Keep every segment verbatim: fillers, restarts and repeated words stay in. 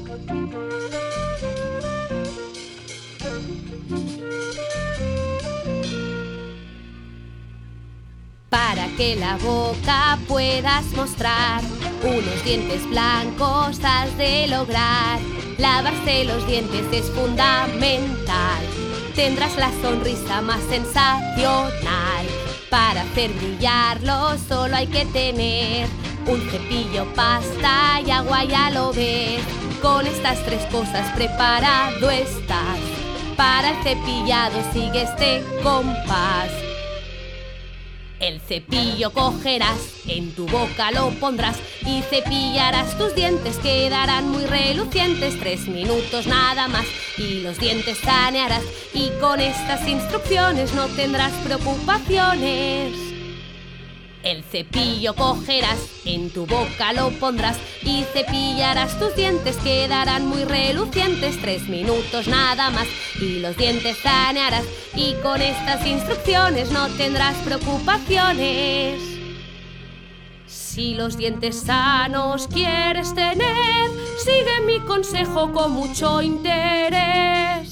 Para que la boca puedas mostrar unos dientes blancos has de lograr. Lavarse los dientes es fundamental. Tendrás la sonrisa más sensacional. Para hacer brillarlo solo hay que tener un cepillo, pasta y agua, ya lo ves. Con estas tres cosas preparado estás. Para el cepillado sigue este compás. El cepillo cogerás, en tu boca lo pondrás y cepillarás tus dientes, quedarán muy relucientes. Tres minutos nada más y los dientes sanearás, y con estas instrucciones no tendrás preocupaciones. El cepillo cogerás, en tu boca lo pondrás y cepillarás tus dientes, quedarán muy relucientes. Tres minutos nada más y los dientes sanearás, y con estas instrucciones no tendrás preocupaciones. Si los dientes sanos quieres tener, sigue mi consejo con mucho interés.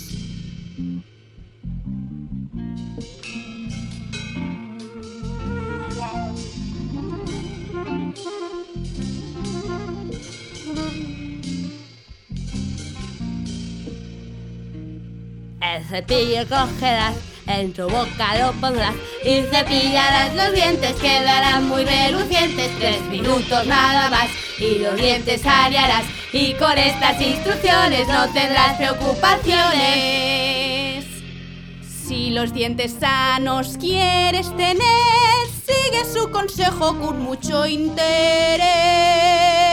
El cepillo cogerás, en tu boca lo pondrás y cepillarás los dientes, quedarán muy relucientes. Tres minutos nada más y los dientes sanearás, y con estas instrucciones no tendrás preocupaciones. Si los dientes sanos quieres tener, sigue su consejo con mucho interés.